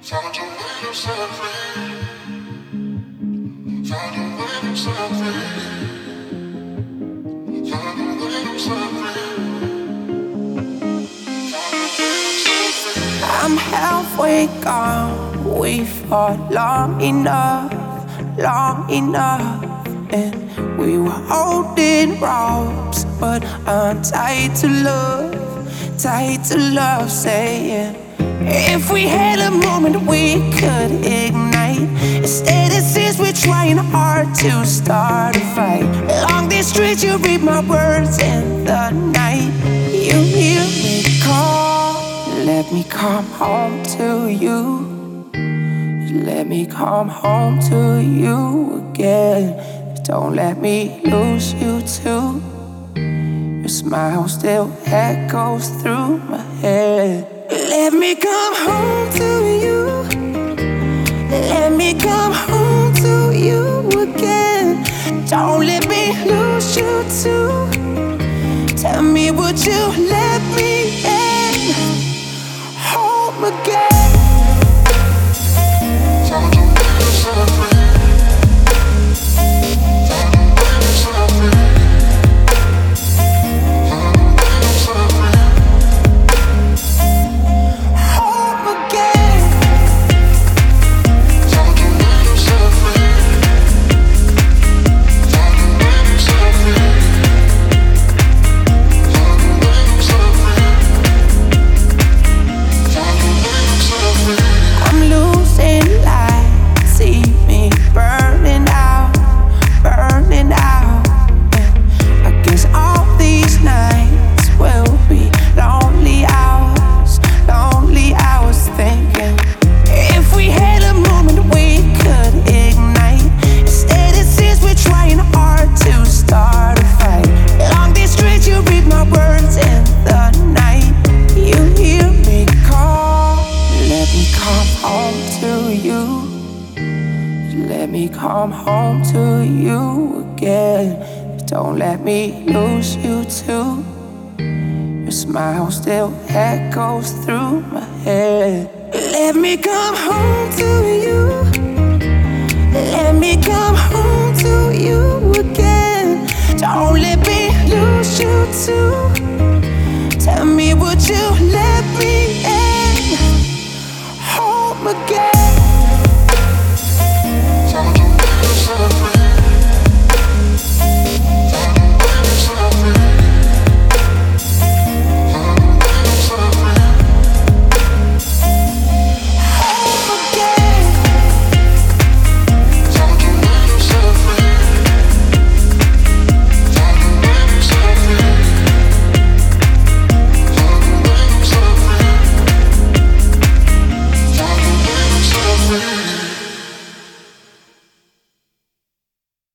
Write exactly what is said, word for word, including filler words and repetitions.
Found a way to set free. Found a way to set free. Found a way to set free. Found a way to set free. I'm halfway gone. We fought long enough, long enough, and we were holding ropes, but untied to love, tied to love, saying if we had a moment we could ignite. Instead it seems we're trying hard to start a fight. Along these streets you read my words in the night. You hear me call, let me come home to you. Let me come home to you again. Don't let me lose you too. Your smile still echoes through my head. Let me come home to you. Let me come home to you again. Don't let me lose you too. Tell me, would you let me in? Home again. Found a way to set free. Found a way to set free. Found a way to set free. Home again. Found a way to set free. Found a way to set free. Found a way to set free. Found a way to set free. I'm losing light. See me burning out, burning out. I guess all these nights will be lonely hours, lonely hours thinking if we had a moment we could ignite. Instead it seems we're trying hard to start a fight. Along these streets you read my words in the night. You hear me call, let me come home to you. Let me come home to you again. Don't let me lose you too. Your smile still echoes through my head. Let me come home to you. Let me come home to you again. Don't let me lose you too. Tell me, would you let me in? Home again.